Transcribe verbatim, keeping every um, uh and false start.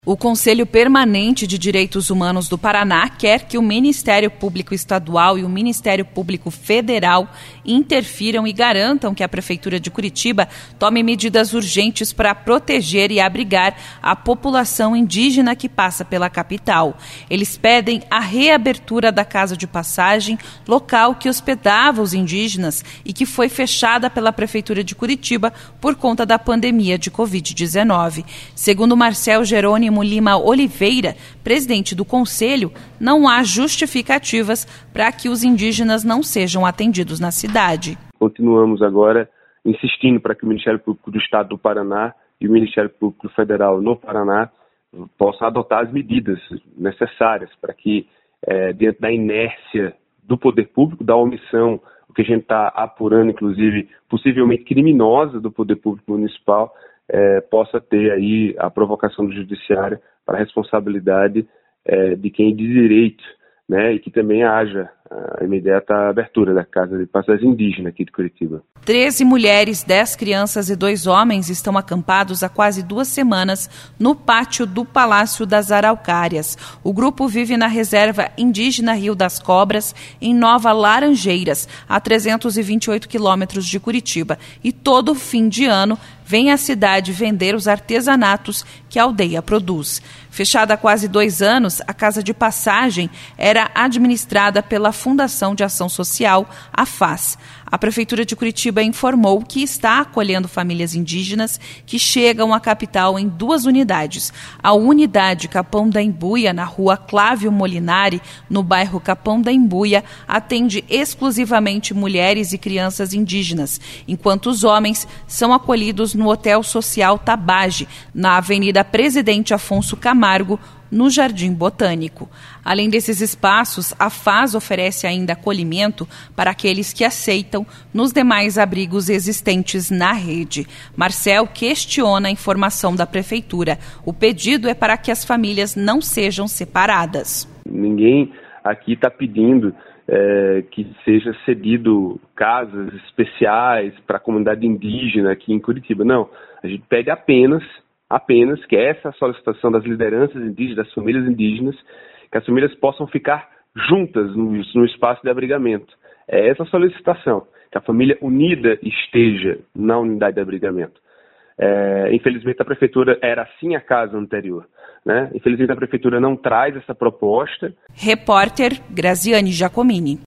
O Conselho Permanente de Direitos Humanos do Paraná quer que o Ministério Público Estadual e o Ministério Público Federal interfiram e garantam que a Prefeitura de Curitiba tome medidas urgentes para proteger e abrigar a população indígena que passa pela capital. Eles pedem a reabertura da Casa de Passagem, local que hospedava os indígenas e que foi fechada pela Prefeitura de Curitiba por conta da pandemia de covid dezenove. Segundo Marcel Jerônimo Lima Oliveira, presidente do Conselho, não há justificativas para que os indígenas não sejam atendidos na cidade. Continuamos agora insistindo para que o Ministério Público do Estado do Paraná e o Ministério Público Federal no Paraná possam adotar as medidas necessárias para que, é, diante da inércia do poder público, da omissão, o que a gente está apurando, inclusive, possivelmente criminosa do poder público municipal, É, possa ter aí a provocação do judiciário para a responsabilidade é, de quem de direito, né, e que também haja a imediata abertura da Casa de Passagem Indígena aqui de Curitiba. Treze mulheres, dez crianças e dois homens estão acampados há quase duas semanas no pátio do Palácio das Araucárias. O grupo vive na reserva indígena Rio das Cobras, em Nova Laranjeiras, a trezentos e vinte e oito quilômetros de Curitiba. E todo fim de ano vem à cidade vender os artesanatos que a aldeia produz. Fechada há quase dois anos, a Casa de Passagem era administrada pela Fundação de Ação Social, a F A S. A Prefeitura de Curitiba informou que está acolhendo famílias indígenas que chegam à capital em duas unidades. A unidade Capão da Embuia, na rua Clávio Molinari, no bairro Capão da Embuia, atende exclusivamente mulheres e crianças indígenas, enquanto os homens são acolhidos no Hotel Social Tabage, na Avenida Presidente Afonso Camargo, no Jardim Botânico. Além desses espaços, a F A S oferece ainda acolhimento para aqueles que aceitam nos demais abrigos existentes na rede. Marcel questiona a informação da Prefeitura. O pedido é para que as famílias não sejam separadas. Ninguém aqui está pedindo é, que seja cedido casas especiais para a comunidade indígena aqui em Curitiba. Não, a gente pede apenas apenas que essa solicitação das lideranças indígenas, das famílias indígenas, que as famílias possam ficar juntas no, no espaço de abrigamento. É essa solicitação, que a família unida esteja na unidade de abrigamento. É, infelizmente a Prefeitura era assim a casa anterior, né? Infelizmente a Prefeitura não traz essa proposta. Repórter Graziane Giacomini.